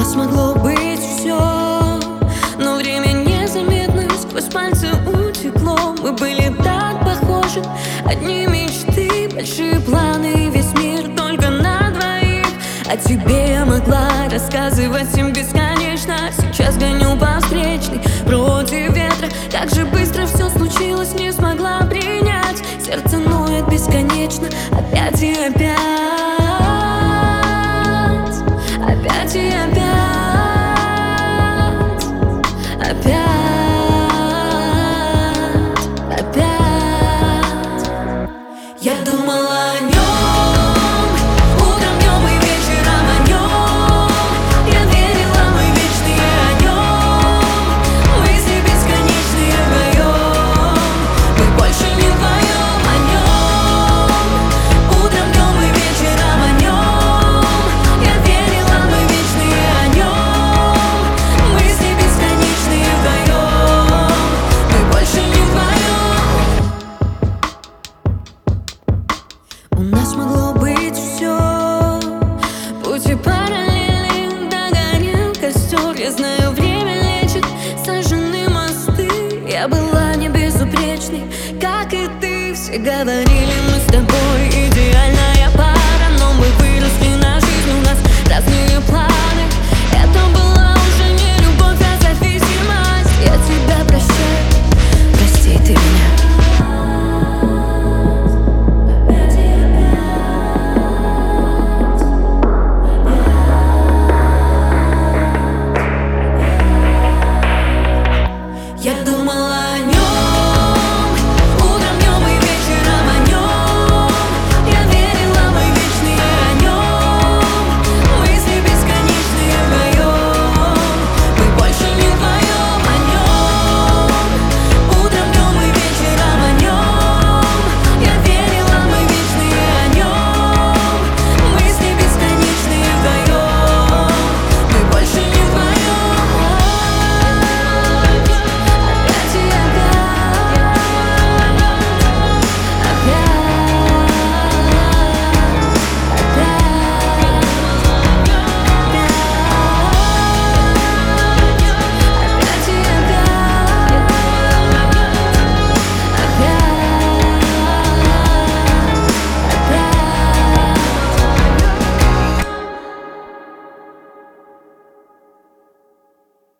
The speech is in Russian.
нас могло быть все, но время незаметно сквозь пальцы утекло. Мы были так похожи, одни мечты, большие планы, весь мир только на двоих. О тебе я могла рассказывать им бесконечно. Сейчас гоню по встречной против ветра. Как же быстро все случилось, не смогла принять. Сердце ноет бесконечно, опять и опять. Опять и опять. Опять. Опять. Я думала о нем. У нас могло быть все, пути параллельны, догорел костер. Я знаю, время лечит, сожжены мосты. Я была не безупречной, как и ты. Все говорили,